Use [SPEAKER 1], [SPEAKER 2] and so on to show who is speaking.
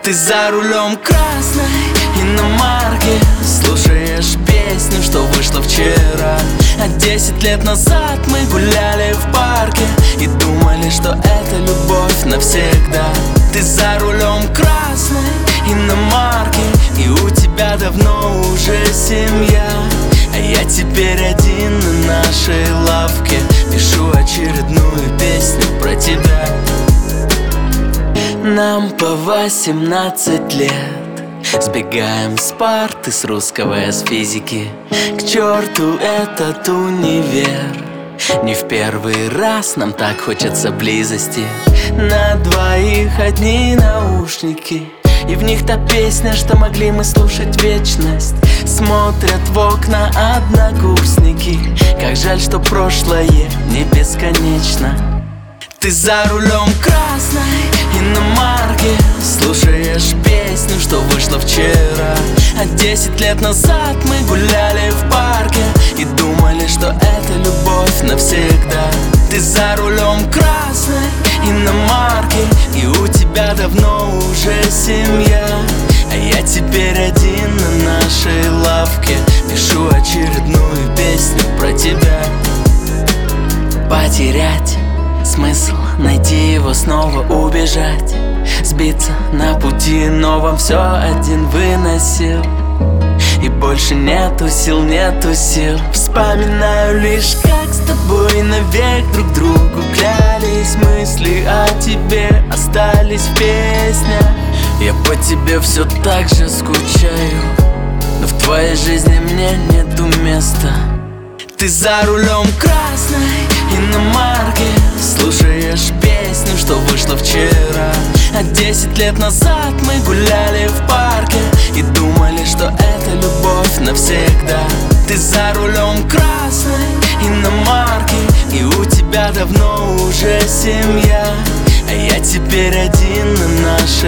[SPEAKER 1] Ты за рулем красной иномарки, слушаешь песню, что вышла вчера. А 10 лет назад мы гуляли в парке и думали, что это любовь навсегда. Ты за рулем красной иномарки, и у тебя давно уже семья. А я теперь один на нашей лавке, пишу очередную песню про тебя. Нам по 18 лет, сбегаем с парты, с русского и с физики. К черту этот универ, не в первый раз нам так хочется близости. На двоих одни наушники, и в них та песня, что могли мы слушать вечность. Смотрят в окна однокурсники, как жаль, что прошлое не бесконечно. Ты за рулем красной иномарки, слушаешь песню, что вышла вчера. А 10 лет назад мы гуляли в парке и думали, что это любовь навсегда. Ты за рулем красной иномарки, и у тебя давно уже семья. А я теперь один на нашей лавке, пишу очередную песню про тебя. Потерять смысл, найти его, снова убежать, сбиться на пути новом, все один выносил. И больше нету сил, нету сил. Вспоминаю лишь, как с тобой навек друг другу клялись. Мысли о тебе остались в песнях. Я по тебе все так же скучаю, но в твоей жизни мне нету места. Ты за рулем красной иномарки, слушаешь песню, что вышла вчера. А 10 лет назад мы гуляли в парке и думали, что это любовь навсегда. Ты за рулем красной иномарки, и у тебя давно уже семья. А я теперь один на нашей